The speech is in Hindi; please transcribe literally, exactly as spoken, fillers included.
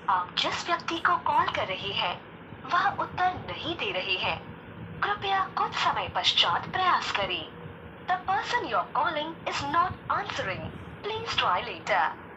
आप जिस व्यक्ति को कॉल कर रहे हैं वह उत्तर नहीं दे रहे हैं। कृपया कुछ समय पश्चात प्रयास करें। The person you're calling is not answering. Please try later.